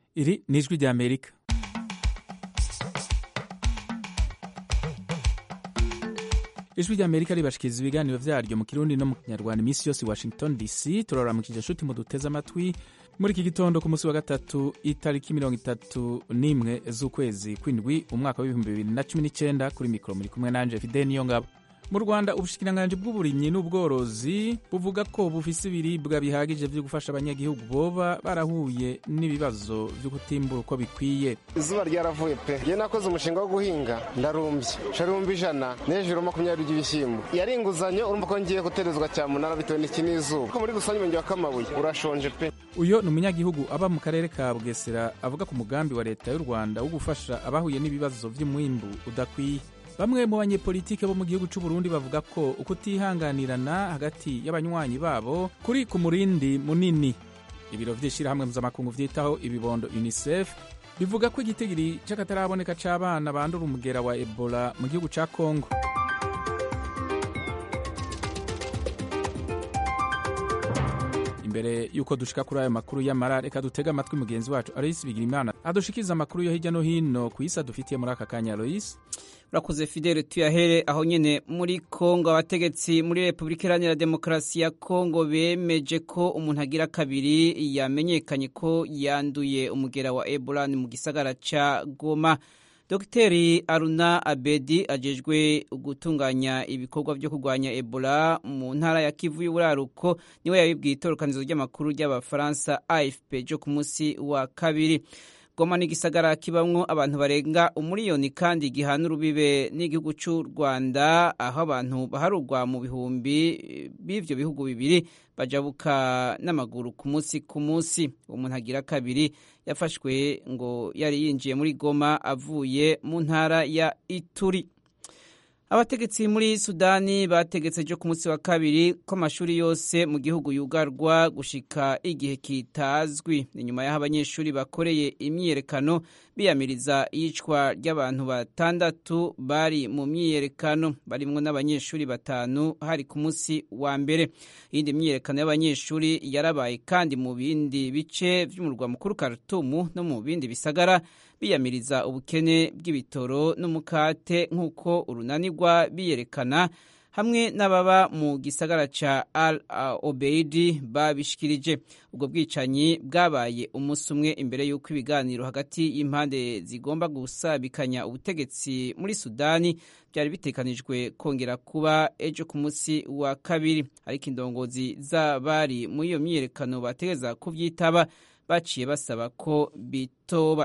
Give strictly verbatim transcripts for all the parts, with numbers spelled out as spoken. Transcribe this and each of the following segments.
Iri ni ijwi rya Amerika. Ijwi rya Amerika ribashikiriza ibiganiro vyaryo mu Kirundi no mu Kinyarwanda imisi yose i Washington D C. Turaramukije nshuti mu duteze amatwi muri iki gitondo ku munsi wa gatatu itariki mirongo itatu n'imwe z'ukwezi kw'indwi umwaka w'ibihumbi bibiri na cumi n'icenda. Kuri mikoro muri kumwe nanje Fidel Niyongabo. Mu Rwanda ubushikiranganji bw'uburimyi n'ubworozi buvuga ko bufise ibiribwa bihagije vyo gufasha abanyagihugu boba barahuye n'ibibazo vyo kutimbura uko bikwiye. Izuba ryaravuye pe. Je nakoze umushinga wo guhinga ndarumbye. Sharumbi ijana n'ejuru makumyabiri ry'ibishyimbo. Yari inguzanyo urumva ko ngiye guterezwa cyamunara bitewe n'iki n'izuba. Ko muri rusange umenge wa Kamabuye urashonje pe. Uyo ni umunyagihugu aba mu karere ka Bugesera avuga ku mugambi wa leta y'u Rwanda wo gufasha abahuye n'ibibazo vy'umwimbu udakwiye. Bamwe mu banyepolitike bo mu gihugu c'u Burundi bavuga ko ukutihanganirana hagati y'abanywanyi babo kuri ku murindi munini. Ibiro vy'ishirahamwe mpuzamakungu vyitaho ibibondo UNICEF bivuga ko igitigiri c'akataraboneka c'abana bandura umugera wa Ebola mu gihugu ca Kongo. Imbere yuko dushika kuri ayo makuru y'amara, reka dutega amatwi mugenzi wacu Alois Bigirimana adushikiza amakuru yo hirya no hino ku isi dufitiye muri aka kanya. Alois, urakoze Fidel. Tuyahere aho nyene muri Kongo. Abategetsi muri Republika Iharanira Demokarasi ya Kongo bemeje ko umuntu agira kabiri yamenyekanye ko yanduye umugera wa Ebola mu gisagara ca Goma. Dr Aruna Abedi ajejwe gutunganya ibikorwa vyo kurwanya Ebola mu ntara ya Kivu y'Uburaruko niwe yabibwiye itorokanizo ry'amakuru ry'Abafaransa A F P jo ku munsi wa kabiri. Goma ni gisagara kibamwo abantu barenga umuriyoni kandi gihana urubibe n'igihugu c'u Rwanda, aho abantu baharugwa mu bihumbi b'ivyo bihugu bibiri bajabuka n'amaguru ku munsi ku munsi. Umuntu agira kabiri yafashwe ngo yari yinjiye muri Goma avuye mu ntara ya Ituri. Abategetsi muri Sudani bategetse jo ku munsi wa kabiri ko amashuri yose mu gihugu yugarwa gushika igihe kitazwi. Inyuma y'aho abanyeshuri bakoreye imyiyerekano biyamiriza iyicwa ry'abantu batandatu bari mu myiyerekano, barimwo n'abanyeshuri batanu hari ku munsi wa mbere. Iyindi myiyerekano y'abanyeshuri yarabaye kandi mu bindi bice vy'umurwa mukuru Khartoum no mu bindi bisagara biyamiriza ubukene bw'ibitoro n'umukate nk'uko urunanirwa biyerekana hamwe n'ababa mu gisagara ca Al Obeid babishikirije. Ubwo bwicanyi bwabaye umunsi umwe imbere y'uko ibiganiro hagati y'impande zigomba gusabikanya ubutegetsi muri Sudani byari bitekanijwe kongera kuba ejo ku munsi wa kabiri, ariko indongozi z'abari muri iyo myiyerekano bategeza kuvyitaba baciye basaba ko bitoba.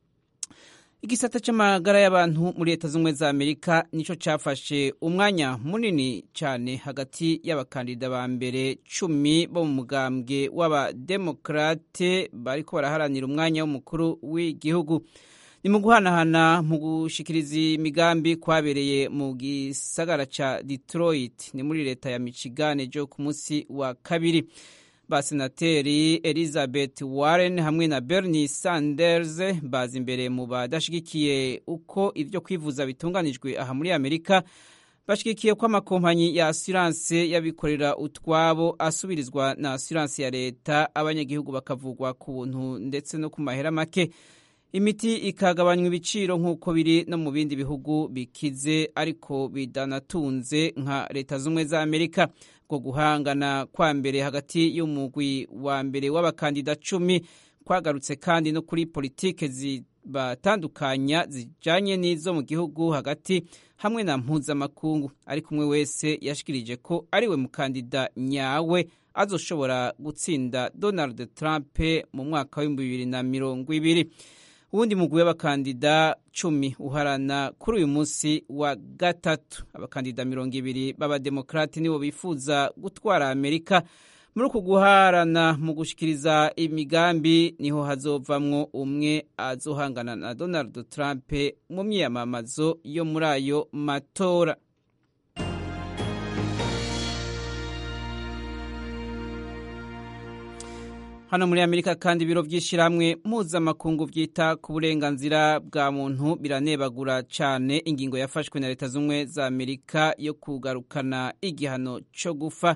Igisata c'amagara y'abantu muri Leta z'Ubumwe za Amerika nico cafashe umwanya munini cane hagati y'abakandida ba mbere cumi bo mu mugambwe w'abademokrate bariko baraharanira umwanya w'umukuru w'igihugu. Ni mu guhanahana mu gushikiriza imigambi kwabereye mu gisagara ca Detroit ni muri leta ya Michigan jo ku munsi wa kabiri. Basenateri Elizabeth Warren hamwe na Bernie Sanders baza imbere mu badashigikiye uko ivyo kwivuza bitunganijwe aha muri Amerika, bashigikiye ko amakompanyi ya assurance yabikorera utwabo asubirizwa na assurance ya leta, abanyagihugu bakavugwa ku buntu ndetse no ku mahera make, imiti ikagabanywa ibiciro nk'uko biri no mu bindi bihugu bikize ariko bidanatunze nka Leta z'Ubumwe za Amerika. Ko guhangana kwa mbere hagati y'umugwi wa mbere w'abakandida cumi kwagarutse kandi no kuri politike zibatandukanya zijanye n'izo mu gihugu hagati hamwe na mpuzamakungu, ariko umwe wese yashikirije ko ariwe mukandida nyawe azoshobora gutsinda Donald Trump mu mwaka w'ibihumbi bibiri na mirongo ibiri. Uwundi mugwi w'abakandida cumi uharana kuri uyu munsi wa gatatu. Abakandida mirongo ibiri b'abademokrati nibo bifuza gutwara Amerika. Muri uku guharana mu gushikiriza imigambi niho hazovamwo umwe azohangana na Donald Trump mu myiyamamazo yo muri ayo matora. Hano muri Amerika kandi ibiro vy'ishirahamwe mpuzamakungu vyita ku burenganzira bwa muntu biranebagura cane ingingo yafashwe na Leta z'Ubumwe za Amerika yo kugarukana igihano co gufa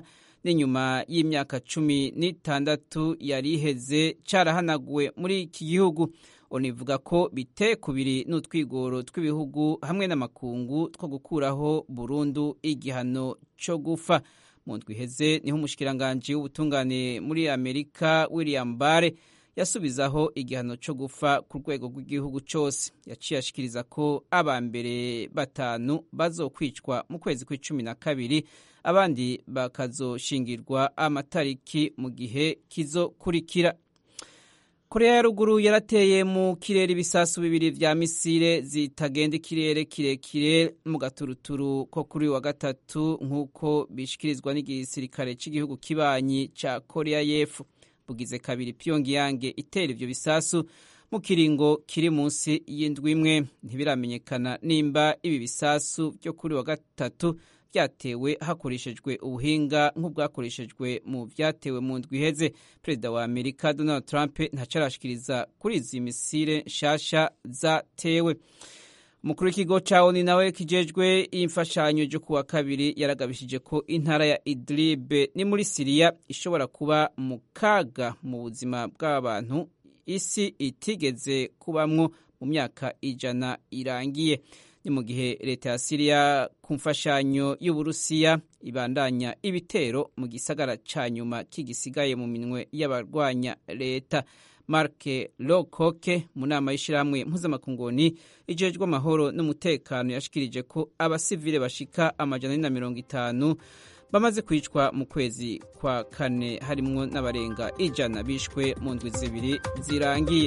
n'inyuma y'imyaka cumi n'itandatu yari iheze carahanaguwe muri iki gihugu. Onu ivuga ko biteye kubiri n'utwigoro tw'ibihugu hamwe n'amakungu two gukuraho burundu igihano co gufa. Mu ndwi iheze niho umushikiranganji w'ubutungane muri Amerika William Barr yasubizaho igihano co gufa ku rwego rw'igihugu cose. Yaciye ashikiriza ko abambere batanu bazokwicwa mu kwezi kw'icumi na kabiri, abandi bakazoshingirwa amatariki mu gihe kizokurikira. Korea ya ruguru yarateye mu kirere ibisasu bibiri vya misile zitagenda ikirere kirekire mu gaturuturu ko kuri wa gatatu nk'uko bishikirizwa n'igisirikare cy'igihugu kibanyi ca Korea y'Epfo. Bugize kabiri Pyongyang itera ivyo bisasu mu kiringo kiri munsi y'indwi imwe. Ntibiramenyekana nimba ibi bisasu byo kuri wa gatatu byatewe hakoreshejwe ubuhinga nk'ubwakoreshejwe mu byatewe mu ndwi iheze. Perezida wa Amerika Donald Trump ntacarashikiriza kuri izi misile nshasha zatewe. Umukuru w'ikigo ca ONU nawe kijejwe imfashanyo jo kuwa kabiri yaragabishije ko intara ya Idlib ni muri Syria ishobora kuba mu kaga mu buzima bw'abantu isi itigeze kubamwo mu myaka ijana irangiye. Ni mu gihe leta ya Syria ku mfashanyo y'Uburusiya ibandanya ibitero mu gisagara ca nyuma kigisigaye mu minwe y'abarwanya leta. Mark Lowcock mu nama y'ishirahamwe mpuzamakungoni ijejwe amahoro n'umutekano yashikirije ko abasivile bashika amajana na mirongo itanu bamaze kwicwa mu kwezi kwa kane, harimwo n'abarenga ijana bishwe mu ndwi zibiri zirangiye.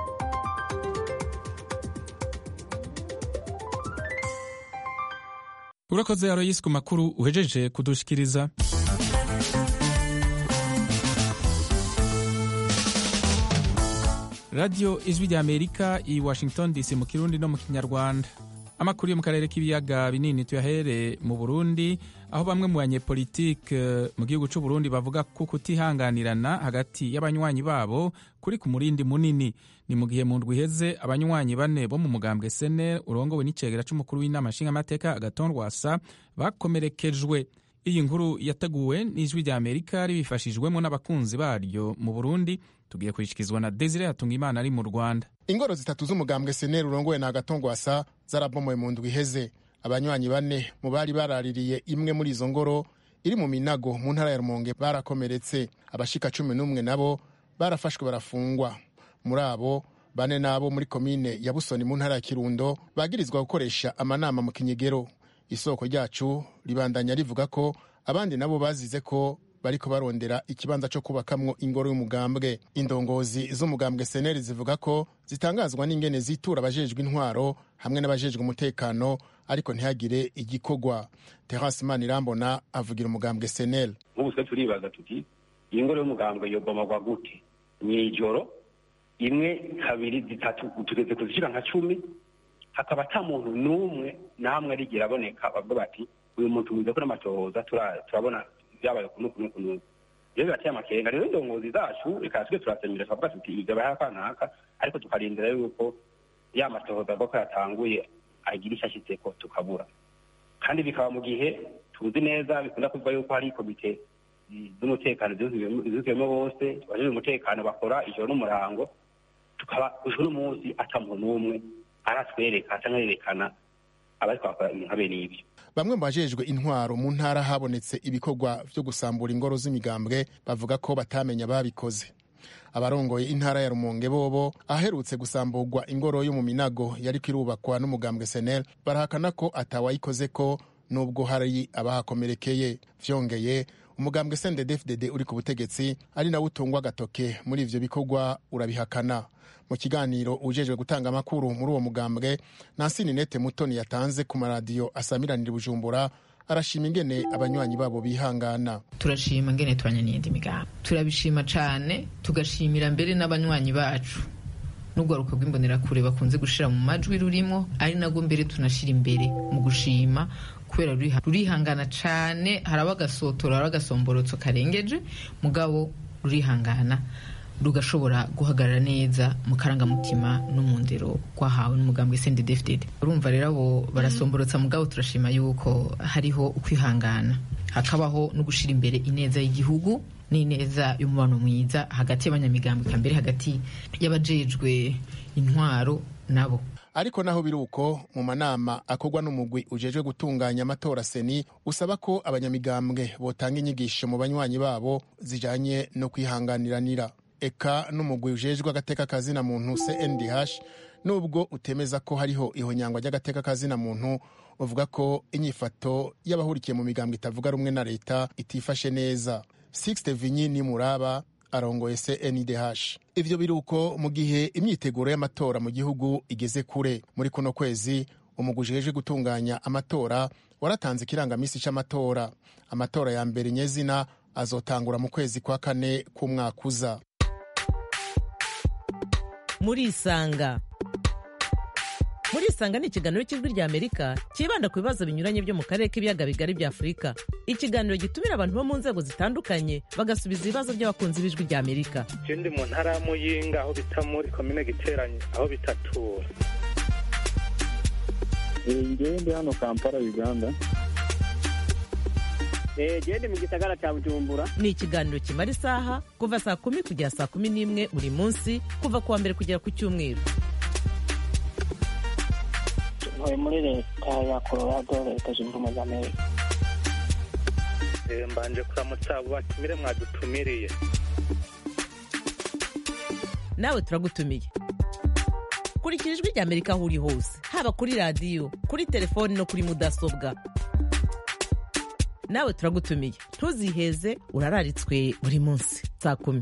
Urakoze Aloysi ku makuru uhejeje kudushikiriza. Radio Ijwi rya Amerika i Washington D C mu Kirundi no mu Kinyarwanda. Amakuru yo mu karere k'ibiyaga binini tuyahere mu Burundi, aho bamwe mu banyepolitike mu gihugu c'u Burundi bavuga ko kutihanganirana hagati y'abanywanyi babo kuri ku murindi munini. Ni mu gihe mu ndwi iheze abanywanyi bane bo mu mugambwe S N L urongowe n'icegera c'umukuru w'inama nshingamateka Agathon Rwasa bakomerekejwe. Iyi nkuru yateguwe n'Ijwi rya Amerika ribifashijwemo n'abakunzi baryo mu Burundi. Tugiye kurishikizwa na Desire Hatungimana ari mu Rwanda. Ingoro zitatu z'umugambwe S N L urongowe na Agathon Rwasa zarabomoye mu ndwi iheze. Abanywanyi bane mu bari baraririye imwe muri izo ngoro iri mu Minago mu ntara ya Rumonge barakomeretse. Abashika cumi n'umwe nabo barafashwe barafungwa. Muri abo bane nabo muri komine ya Busoni mu ntara ya Kirundo bagirizwa gukoresha amanama mu kinyegero. Isoko ryacu ribandanya rivuga ko abandi nabo bazize ko bariko barondera ikibanza cyo kubakamwo ingoro y'umugambwe. Indongozi z'umugambwe S N L zivuga ko zitangazwa n'ingene zitura abajejwe intwaro hamwe n'abajejwe umutekano ariko ntihagire igikogwa. Terence Manirambona avugira umugambwe S N L. Ubuse turibaza tuti ingoro y'umugambwe yobomagwa gute? Nyijoro imwe kabiri zitatu tugeze kuzishira nka cumi, hakaba ata muntu n'umwe namwe arigira aboneka bavuga bati uyu muntu muze ko n'amatohoza turabona byabaye kuno kuno kuno. Rero bateye amakenga, rero indongozi zacu reka twe turasemera twavuga tuti ibyo bahakanaka ariko tukarindira yuko ya matohoza bako yatanguye agira ishashitse ko tukabura. Kandi bikaba mu gihe tuzi neza bikunda kuvuga yuko hari komite z'umutekano zuzuyemo bose baje umutekano bakora ijoro n'umurango, tukaba ujuru munsi atamuntu n'umwe aratwereka atanerekana abari kwakora ibintu habe n'ibyo. Bamwe mu bajejwe intwaro mu ntara habonetse ibikorwa byo gusambura ingoro z'imigambwe bavuga ko batamenya babikoze. Abarongoye intara ya Rumonge bobo aherutse gusamburwa ingoro yo mu Minago yari kirubakwa n'umugambwe S N L barahakana ko atawayikoze ko nubwo hari abahakomerekeye. Vyongeye umugambwe S N D D F D D uri ku butegetsi ari nawe utungwa gatoke muri ivyo bikorwa urabihakana. Mu kiganiro ujejwe gutanga amakuru muri uwo mugambwe Nancy Ninette Mutoni yatanze ku maradiyo asamiranira Bujumbura arashima ingene abanywanyi babo bihangana. Turashima ingene twanyaniye indi migambo, turabishima cane, tugashimira mbere n'abanywanyi bacu n'ugwaruka rw'imbonera kure bakunze gushira mu majwi rurimo, ari nago mbere tunashira imbere mu gushima kubera rurihangana cane. Haraba gasotora aragasomborotso karengeje mugabo rurihangana rugashobora guhagarara neza mu karangamutima no mu ndero kwahawe n'umugambwe S N D D F D D. Urumva rero abo barasomborotsa mugabo turashima yuko hariho ukwihangana. hakabaho no gushira imbere ineza y'igihugu n'ineza y'umubano mwiza hagati y'abanyamigambwe kambere hagati y'abajejwe intwaro nabo. Ariko naho biruko mu manama akorwa n'umugwi ujejwe gutunganya amatora seni usaba ko abanyamigambwe botanga inyigisho mu banywanyi babo zijanye no kwihanganiranira. Eka n'umugwi ujejwe agateka kazina muntu C N D H nubwo utemeza ko hariho ihonyangwa ry'agateka kazina muntu uvuga ko inyifato y'abahurikiye mu migambwe itavuga rumwe na leta itifashe neza. Sixte Vinyi ni Muraba arongoye C N D H. Ivyo biruko mu gihe imyiteguro y'amatora mu gihugu igeze kure. Muri kuno kwezi umugwi ujejwe gutunganya amatora waratanze ikirangamisi c'amatora. Amatora ya mbere nyezina azotangura mu kwezi kwa kane k'umwaka uza. Muri Isanga. Muri Isanga ni ikiganiro cy'ijwi rya Amerika kibanda ku bibazo binyuranye byo mu karere k'ibiyaga bigari bya Afurika. Ikiganiro gitumira abantu bo mu nzego zitandukanye bagasubiza ibibazo by'abakunzi b'ijwi rya Amerika. Je ndi mu ntara ya Muyinga aho bita muri komine Giteranye aho bitatura. Ngewe ndi hano Kampala Uganda. Eh je mu gisagara cya Bujumbura. Ni ikiganiro kimara isaha kuva saa kumi kugera saa kumi n'imwe buri munsi kuva kuwa mbere kugera ku cyumweru. Ntuye muri leta ya Colorado leta zunze ubumwe za Amerika. Eh mbanje kuramutsa abo batumire mwadutumiriye. Nawe turagutumiye. Kurikira ijwi rya Amerika aho uri hose haba kuri radio kuri telefoni no kuri mudasobwa. Nawe turagutumiye ntuziheze urararitswe buri munsi saa kumi.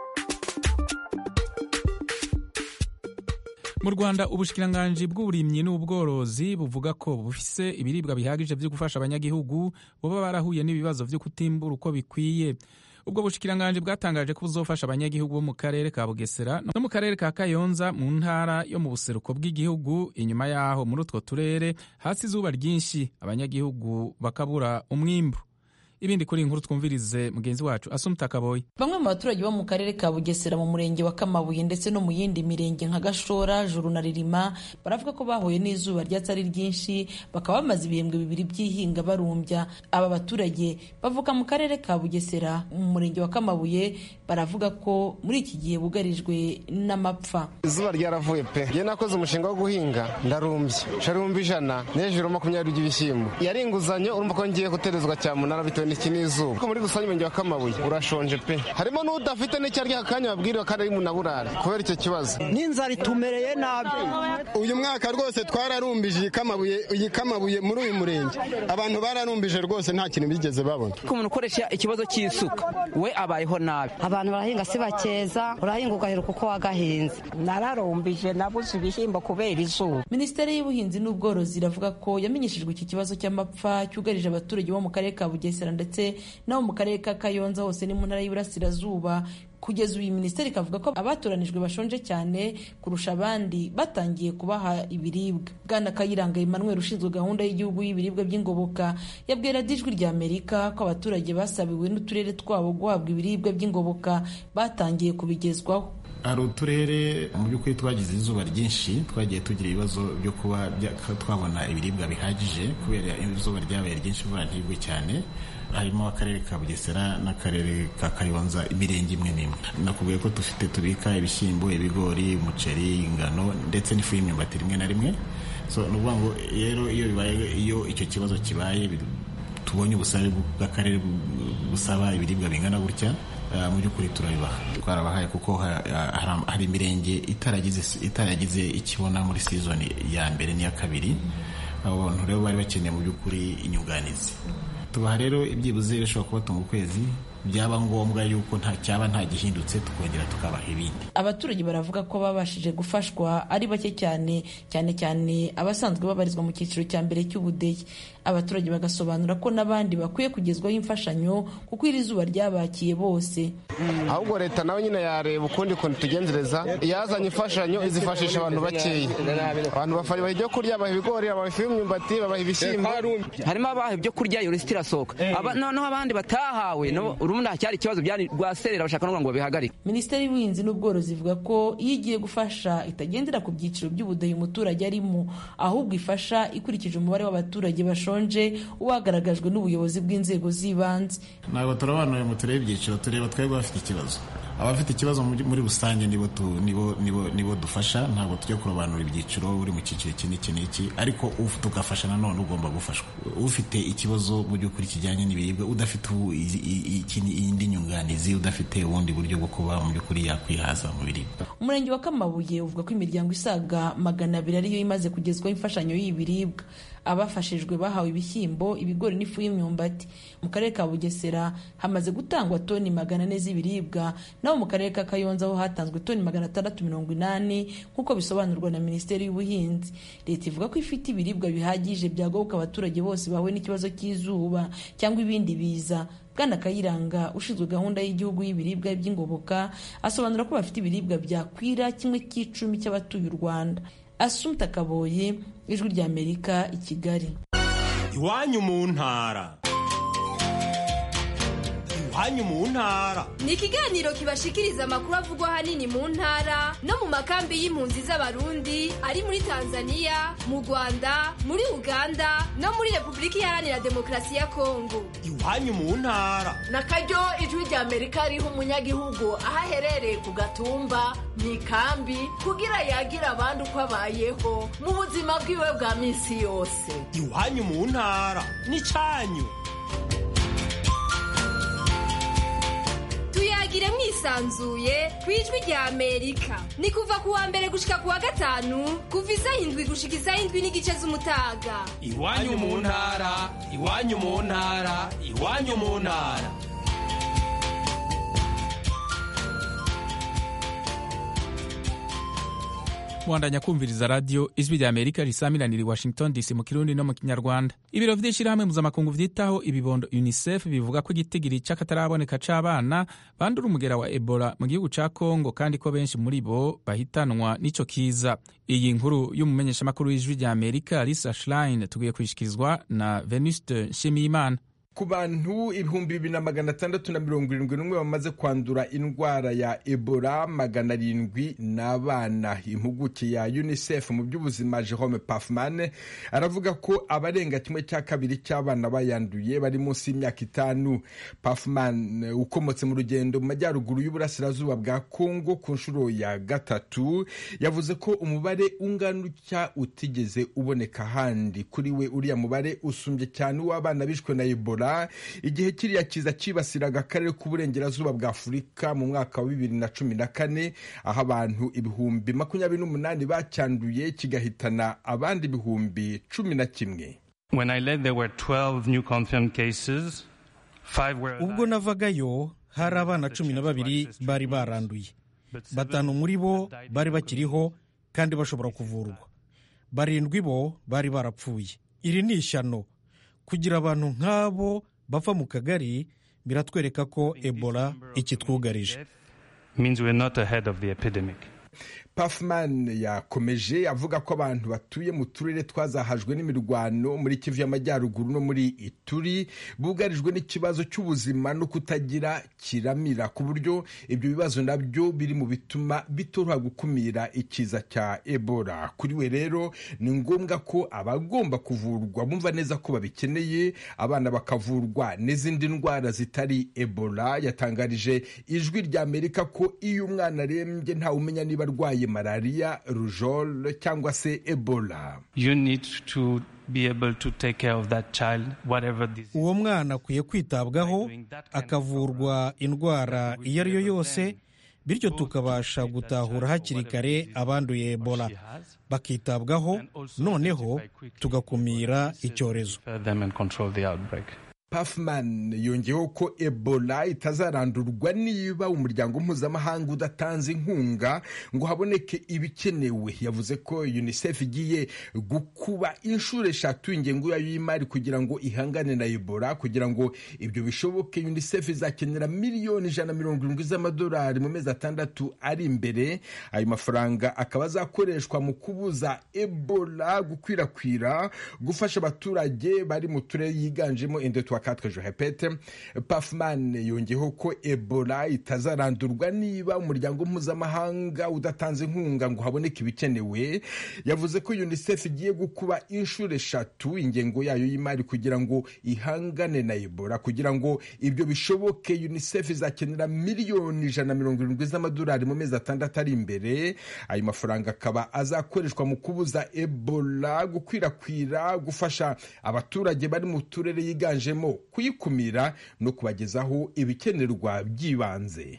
Mu Rwanda ubushikiranganji bw'uburimyi n'ubworozi buvuga ko bufise ibiribwa bihagije byo gufasha abanyagihugu boba barahuye n'ibibazo byo kutimbura uko bikwiye. Ubwo bushikiranganji bwatangaje ko buzofasha abanyagihugu bo mu karere ka Bugesera no mu karere ka Kayonza mu ntara yo mu buseruko bw'igihugu. Inyuma yaho muri utwo turere hasi izuba ryinshi abanyagihugu bakabura umwimbu. Ibindi kuri inkuru twumvirize mugenzi wacu Asumta Kaboyi. Bamwe mu baturage bo mu karere ka Bugesera mu murenge wa Kamabuye ndetse no mu yindi mirenge nka Gashora, Juru na Ririma baravuga ko bahuye n'izuba ryatsi ryinshi bakaba bamaze ibihembwe bibiri by'ihinga barumbya. Aba baturage bavuka mu karere ka Bugesera mu murenge wa Kamabuye baravuga ko muri iki gihe bugarijwe n'amapfa. Izuba ryaravuye pe. Je nakoze umushinga wo guhinga ndarumbye. Sharumbi ijana n'ejuru makumyabiri y'ibishyimbo. Yari inguzanyo urumva ko ngiye guterezwa cyamunara bitewe iki nizuba ko muri rusange umurenge wa Kamabuye urashonje pe. Harimo n'udafite n'icyarya akanya babwira ko ari mu naburare kubera icyo kibazo. N'inzara itumereye nabi. Uyu mwaka rwose twararumbije Kamabuye, iyi Kamabuye muri uyu murenge abantu bararumbije rwose nta kintu bigeze babona. Ko umuntu ukoresha ikibazo cy'isuka we abayeho nabi. Abantu barahinga si bakeza urahinga ugaheruka uko wagahinze. Nararumbije nabuze ibishyimbo kubera izuba. Minisiteri y'Ubuhinzi n'Ubworozi iravuga ko yamenyeshejwe iki kibazo cy'amapfa cyugarije abaturage bo mu karere ka Bugesera ndetse no mu karere ka Kayonza hose ni mu ntara y'Iburasirazuba. Kugeza uyu minisiteri ikavuga ko abatoranijwe bashonje cyane kurusha abandi batangiye kubaha ibiribwa. Bwana Kayiranga Emmanuel ushinzwe gahunda y'igihugu y'ibiribwa by'ingoboka yabwira Ijwi rya Amerika ko abaturage basabiwe n'uturere twabo guhabwa ibiribwa by'ingoboka batangiye kubigezwaho. Hari uturere mu by'ukuri twagize izuba ryinshi twagiye tugira ibibazo byo kuba twabona ibiribwa bihagije kubera izuba ryabaye ryinshi vuba ntibwe cyane. Harimo akarere ka Bugesera n'akarere ka Kayonza imirenge imwe n'imwe. Nakubwiye ko dufite tubika ibishyimbo, ibigori, umuceri, ingano ndetse n'ifu y'imyumbati rimwe na rimwe. So nuvuga ngo rero iyo bibaye iyo icyo kibazo kibaye tubonye ubusabe bw'akarere busaba ibiribwa bingana gutya mu by'ukuri turabibaha twarabahaye kuko hari imirenge itaragize itaragize ikibona muri season ya mbere n'iya kabiri. Abo bantu rero bari bakeneye mu by'ukuri inyunganizi. Tubaha rero ibyibuze bishobora kubatunga ukwezi byaba ngombwa yuko nta cyaba nta gihindutse tukongera tukabaha ibindi. Abaturage baravuga ko babashije gufashwa ari bake cyane cyane cyane abasanzwe babarizwa mu cyiciro cya mbere cy'ubudehe. Abaturage bagasobanura ko n'abandi bakwiye kugezwaho imfashanyo kuko iri zuba ryabakiye bose. Ahubwo leta nawe nyine yareba ukundi kuntu tugenzereza yazanye imfashanyo izifashisha abantu bakeya. Abantu bafari baha ibyo kurya baha ibigori baha ifu y'imyumbati baha ibishyimbo. Harimo abaha ibyo kurya yo resitirasoka noneho abandi batahawe urumuna cyari ikibazo byari rwaserera bashaka no ngo bihagarike. Minisiteri y'Ubuhinzi n'Ubworozi ivuga ko iyo igiye gufasha itagendera ku byiciro by'ubudehe umuturage arimo, ahubwo ifasha ikurikije umubare w'abaturage bashonje wagaragajwe n'ubuyobozi bw'inzego z'ibanze. Ntabwo turabanuye mu turere ibyiciro, tureba twebwe bafite ikibazo. Abafite ikibazo muri rusange nibo nibo nibo nibo dufasha, ntabwo tujya kurobanura ibyiciro uri mu cyiciro iki n'iki n'iki, ariko tugafasha nanone ugomba gufashwa. Ufite ikibazo mu by'ukuri kijyanye n'ibiribwa, udafite indi nyunganizi, udafite ubundi buryo bwo kuba mu by'ukuri yakwihaza mu biribwa. Umurenge wa Kamabuye uvuga ko imiryango isaga magana abiri ariyo imaze kugezwaho imfashanyo y'ibiribwa. Abafashijwe bahawe ibishyimbo, ibigori n'ifu y'imyumbati. Mu karere ka Bugesera hamaze gutangwa toni magana ane z'ibiribwa, naho mu karere ka Kayonza ho hatanzwe toni magana atandatu mirongo inani nk'uko bisobanurwa na Minisiteri y'Ubuhinzi. Leta ivuga ko ifite ibiribwa bihagije byagoboka abaturage bose bahuye n'ikibazo cy'izuba cyangwa ibindi biza. Bwana Kayiranga ushinzwe gahunda y'igihugu y'ibiribwa by'ingoboka asobanura ko bafite ibiribwa byakwira kimwe cy'icumi cy'abatuye u Rwanda. Asumta Kaboye, Ijwi ry'Amerika, i Kigali. Iwanyu mu ntara. Iwanyu mu ntara ni ikiganiro kibashikiriza amakuru avugwa ahanini mu ntara no mu makambi y'impunzi z'abarundi ari muri Tanzania, mu Rwanda, muri Uganda no muri Repubulika Iharanira Demokarasi ya Kongo. Iwanyu mu ntara nakaryo Ijwi ry'Amerika riha umunyagihugu aho aherereye ku gatumba mu ikambi kugira yagira abandi uko abayeho mu buzima bwiwe bwa minsi yose. Iwanyu mu ntara ni cyanyu. Tuyagire mwisanzuye ku Ijwi ry'Amerika. Ni kuva ku wa mbere gushika ku wa gatanu kuva isaha indwi gushika isaha indwi n'igice z'umutaga. Iwanyu mu ntara, iwanyu mu ntara, iwanyu mu ntara. Mwandanya kumviriza radio Ijwi ry'Amerika risamiranira i Washington D C mu Kirundi no mu Kinyarwanda. Ibiro vy'ishirahamwe mpuzamakungu vyitaho ibibondo UNICEF bivuga ko igitigiri c'akataraboneka c'abana bandura umugera wa Ebola mu gihugu ca Kongo kandi ko benshi muri bo bahitanwa n'ico kiza. Iyi nkuru y'umumenyeshamakuru w'Ijwi ry'Amerika Lisa Schlein tugiye kwishikizwa na Venuste Nshimiyimana. Ku bantu ibihumbi bibiri na magana atandatu na mirongo irindwi n'umwe bamaze kwandura indwara ya Ebola, magana arindwi n'abana. Impuguke ya UNICEF mu by'ubuzima Jerome Pafman aravuga ko abarenga kimwe cya kabiri cy'abana bayanduye bari munsi y'imyaka itanu. Pafman ukomotse mu rugendo mu majyaruguru y'uburasirazuba bwa Kongo ku nshuro ya gatatu yavuze ko umubare ungana utya utigeze uboneka handi. Kuri we uriya mubare usumbye cyane w'abana bishwe na Ebola igihe kiriya kiza kibasiraga akarere k'uburengerazuba bwa Afurika mu mwaka wa bibiri na cumi na kane, aho abantu ibihumbi makumyabiri n'umunani bacyanduye kigahitana abandi ibihumbi cumi na kimwe. When I left there were twelve new confirmed cases. Five were Ubwo navagayo hari abana cumi na babiri bari baranduye, batanu muri bo bari bakiriho kandi bashobora kuvurwa, barindwi bo bari barapfuye. Iri ni ishyano. Kugira abantu nk'abo bapfa mu kagari biratwereka ko Ebola ikitwugarije. Means we're not ahead of the epidemic. Pafman yakomeje avuga ko abantu batuye mu turere twazahajwe n'imirwano muri Kivu y'Amajyaruguru no muri Ituri bugarijwe n'ikibazo cy'ubuzima no kutagira kiramira, ku buryo ibyo bibazo nabyo biri mu bituma bitoroha gukumira ikiza cya Ebola. Kuri we rero ni ngombwa ko abagomba kuvurwa bumva neza ko babikeneye, abana bakavurwa n'izindi ndwara zitari Ebola. Yatangarije Ijwi ry'Amerika ko iyo umwana arembye nta umenya niba arwaye malaria, rujol cyangwa se Ebola. You need to be able to take care of that child whatever this. Uwo mwana akwiye kwitabwaho akavurwa indwara iyo ari yo yose, bityo tukabasha gutahura hakiri kare abanduye Ebola bakitabwaho, noneho tugakumira icyorezo. Pafman yongeyeho ko Ebola itazarandurwa niba umuryango mpuzamahanga udatanze inkunga ngo haboneke ibikenewe. Yavuze ko UNICEF igiye gukuba inshuro eshatu ingengo yayo y'imari kugira ngo ihangane na Ebola. Kugira ngo ibyo bishoboke, UNICEF izakenera miliyoni ijana na mirongo irindwi z'amadolari mu mezi atandatu ari imbere. Ayo mafaranga akaba azakoreshwa mu kubuza Ebola gukwirakwira, gufasha abaturage bari mu turere yiganjemo Endetwa quatre je répète. Pafman yongeyeho ko Ebola itazarandurwa niba umuryango mpuzamahanga udatanze inkunga ngo haboneke ibikenewe. Yavuze ko UNICEF igiye gukuba inshuro eshatu ingengo yayo y'imari kugira ngo ihangane na Ebola. Kugira ngo ibyo bishoboke, UNICEF izakenera miliyoni ijana na mirongo irindwi z'amadolari mu mezi atandatu ari imbere. Ayo mafaranga akaba azakoreshwa mu kubuza Ebola gukwirakwira, gufasha abaturage bari mu turere yiganjemo kuyikumira no kubagezaho ibikenerwa by'ibanze.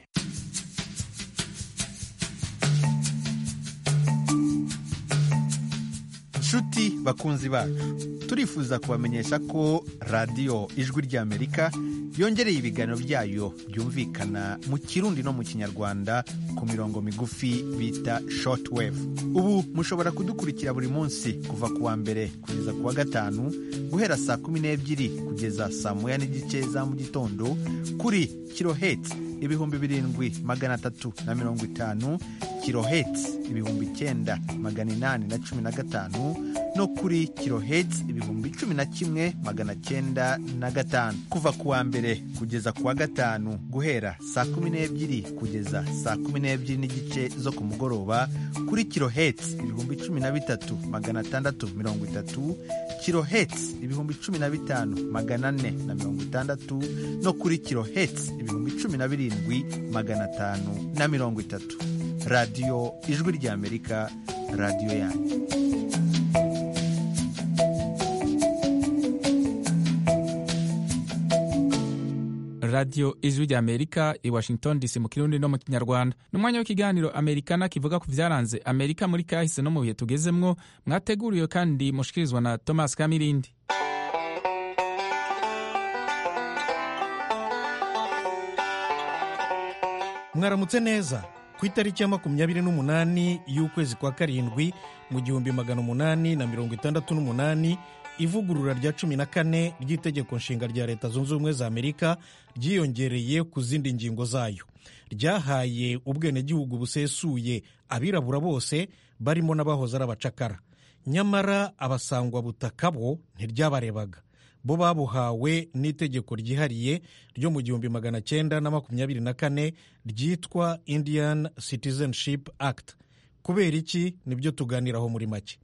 Nshuti bakunzi bacu, turifuza kubamenyesha ko radiyo Ijwi ry'Amerika yongereye ibiganiro byayo byumvikana mu Kirundi no mu Kinyarwanda ku mirongo migufi bita shortwave. Ubu mushobora kudukurikira buri munsi kuva ku wa mbere kugeza ku wa gatanu guhera saa kumi n'ebyiri kugeza saa moya n'igice za mu gitondo kuri kilohertz ibihumbi birindwi magana atatu na mirongo itanu, kilohertz ibihumbi icyenda magana inani na cumi na gatanu no kuri kilohertz ibihumbi cumi na kimwe magana cyenda na gatanu. Kuva ku wa mbere kugeza ku wa gatanu guhera saa kumi n'ebyiri kugeza saa kumi n'ebyiri n'igice zo ku mugoroba kuri kilohertz ibihumbi cumi na bitatu magana atandatu mirongo itatu, kilohertz ibihumbi cumi na bitanu magana ane na mirongo itandatu no kuri kilohertz ibihumbi cumi na birindwi magana atanu na mirongo itatu. Radiyo Ijwi ry'Amerika, radiyo yanyu. Radio Ijwi ry'Amerika i Washington D C mu Kirundi no mu Kinyarwanda. N'umwanya w'ikiganiro Amerikana kivuga ku vyaranze Amerika muri kahise no mu bihe tugezemwo, mwateguriwe kandi mushikirizwa na Thomas Kamirindi. Mwaramutse neza. Ku itariki ya makumyabiri n'umunani y'ukwezi kwa karindwi mu gihumbi magana umunani na mirongo itandatu n'umunani, ivugurura rya cumi na kane ry'itegeko nshinga rya Leta Zunze Ubumwe za Amerika ryiyongereye ku zindi ngingo zayo. Ryahaye ubwenegihugu busesuye abirabura bose barimo n'abahoze ari abacakara. Nyamara abasangwa butaka bo ntiryabarebaga. Bo babuhawe n'itegeko ryihariye ryo mu gihumbi magana cyenda na makumyabiri na kane ryitwa Indian Citizenship Act. Kubera iki? Nibyo tuganiraho muri make.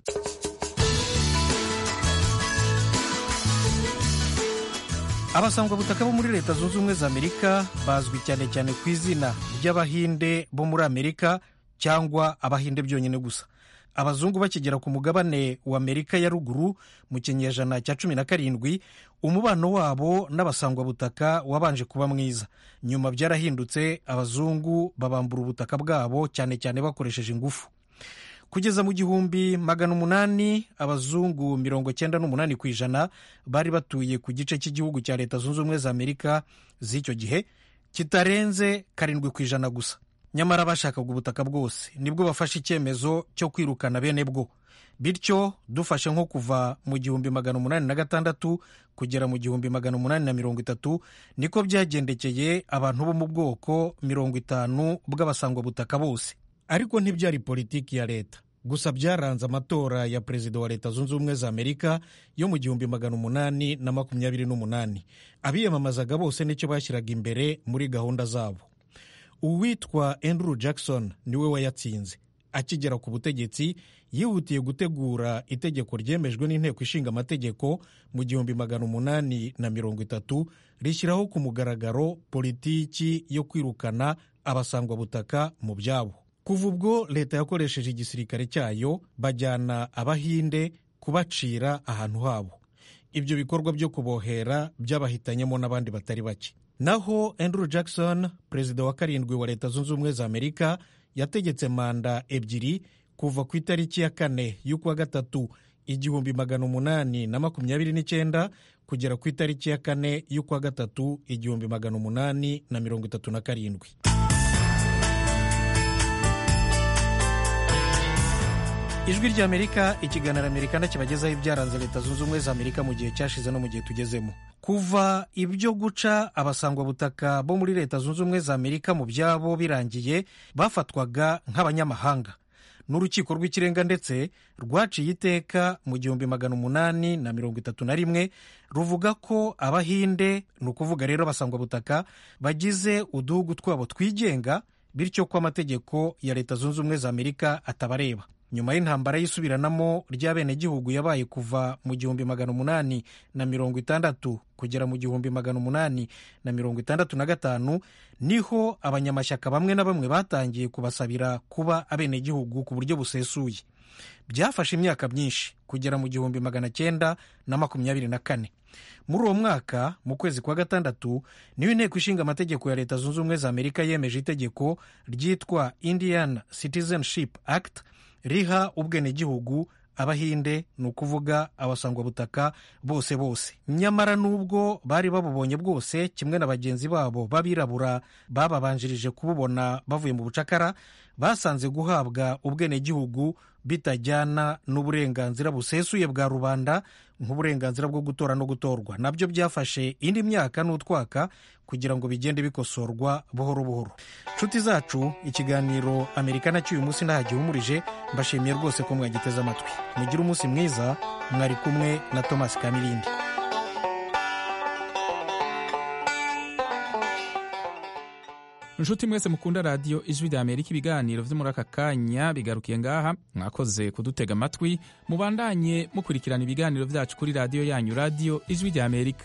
Abasangwa butaka bo muri Leta Zunze Ubumwe za Amerika bazwi cyane cyane ku izina ry'Abahinde bo muri Amerika cyangwa Abahinde byonyine gusa. Abazungu bakigera ku mugabane wa Amerika ya ruguru mu kinyejana cya cumi na karindwi, umubano wabo n'abasangwa butaka wabanje kuba mwiza. Nyuma byarahindutse, abazungu babambura ubutaka bwabo cyane cyane bakoresheje ingufu. Kugeza mu gihumbi magana umunani, abazungu mirongo cyenda n'umunani ku ijana bari batuye ku gice cy'igihugu cya Leta Zunze Ubumwe za Amerika z'icyo gihe, kitarenze karindwi ku ijana gusa. Nyamara bashakaga ubutaka bwose, nibwo bafashe icyemezo cyo kwirukana bene bwo. Bityo dufashe nko kuva mu gihumbi magana umunani na gatandatu kugera mu gihumbi magana umunani na mirongo itatu, niko byagendekeye abantu bo mu bwoko mirongo itanu bw'abasangwa butaka bose. Ariko ntibyari politiki ya leta gusa, byaranze amatora ya perezida wa Leta Zunze Ubumwe za Amerika yo mu gihumbi magana umunani na makumyabiri n'umunani. Abiyamamazaga bose nicyo bashyiraga imbere muri gahunda zabo. Uwitwa Andrew Jackson niwe wayatsinze. Akigera ku butegetsi, yihutiye gutegura itegeko ryemejwe n'inteko ishinga amategeko mu gihumbi magana umunani na mirongo itatu, rishyiraho ku mugaragaro politiki yo kwirukana abasangwa butaka mu byabo. Kuva ubwo leta yakoresheje igisirikare cyayo, bajyana Abahinde kubacira ahantu habo. Ibyo bikorwa byo kubohera byabahitanyemo n'abandi batari bake. Naho Andrew Jackson, perezida wa karindwi wa Leta Zunze Ubumwe za Amerika, yategetse manda ebyiri kuva ku itariki ya kane y'ukwa gatatu igihumbi magana umunani na makumyabiri n'icyenda kugera ku itariki ya kane y'ukwa gatatu igihumbi magana umunani na mirongo itatu na karindwi. Ijwi ry'Amerika, ikiganiro Amerikana kibagezaho ibyaranze Leta Zunze Ubumwe za Amerika mu gihe cyashize no mu gihe tugezemo. Kuva ibyo guca abasangwa butaka bo muri Leta Zunze Ubumwe za Amerika mu byabo birangiye, bafatwaga nk'abanyamahanga. n'urukiko rw'ikirenga ndetse rwaciye iteka mu gihumbi magana umunani na mirongo itatu na rimwe ruvuga ko abahinde, ni ukuvuga rero abasangwabutaka, bagize uduhugu twabo twigenga, bityo ko amategeko ya leta zunze ubumwe za amerika atabareba. nyuma y'intambara y'isubiranamo ry'abenegihugu yabaye kuva mu gihumbi magana umunani na mirongo itandatu kugera mu gihumbi magana umunani na mirongo itandatu na gatanu, niho abanyamashyaka bamwe na bamwe batangiye kubasabira kuba abenegihugu ku buryo busesuye. Byafashe imyaka myinshi kugera mu gihumbi magana cyenda na makumyabiri na kane. Muri uwo mwaka mu kwezi kwa gatandatu niyo inteko ishinga amategeko ya leta zunze ubumwe za amerika yemeje itegeko ryitwa Indian Citizenship Act riha ubwenegihugu abahinde, ni ukuvuga abasangwabutaka bose bose. Nyamara nubwo bari babubonye bwose kimwe na bagenzi babo b'abirabura bababanjirije kububona bavuye mu bucakara, basanze guhabwa ubwenegihugu bitajyana n'uburenganzira busesuye bwa rubanda nk'uburenganzira bwo gutora no gutorwa. Nabyo byafashe indi myaka n'utwaka kugira ngo bigende bikosorwa buhoro buhoro. Nshuti zacu, ikiganiro Amerika na cy'uyu munsi ntahagihumurije. Mbashimiye rwose ko mwagiteze amatwi. Mugire umunsi mwiza. Mwari kumwe na Thomas Kamilindi. Nshuti mwese mukunda radiyo ijwi rya Amerika, ibiganiro vyo muri aka kanya bigarukiye ngaha. Mwakoze kudutega amatwi. Mubandanye mukurikirana ibiganiro vyacu kuri radiyo yanyu, radiyo ijwi rya Amerika.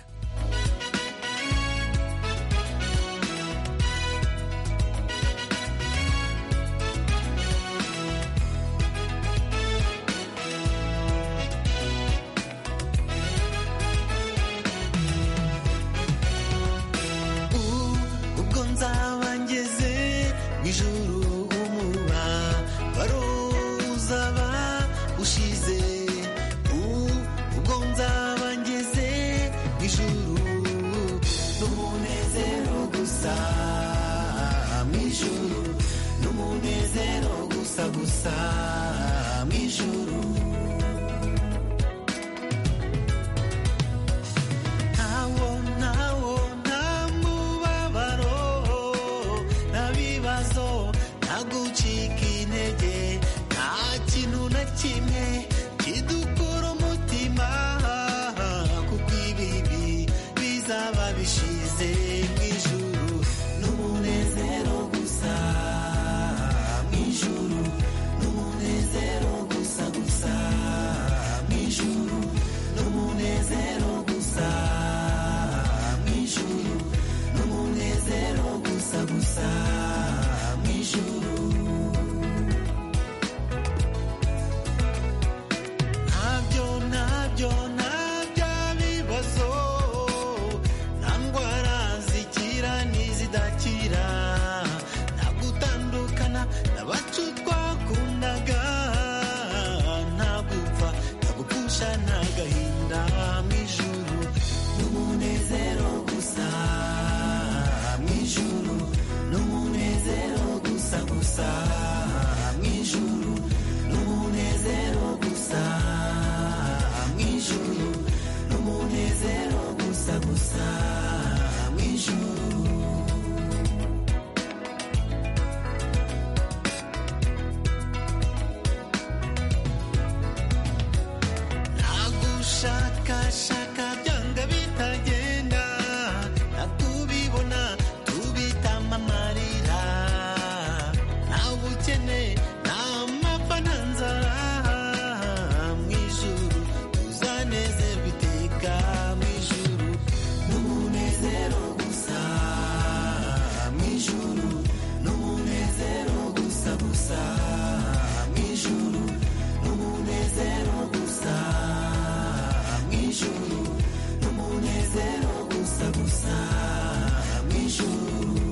Gusa gusa mwijuru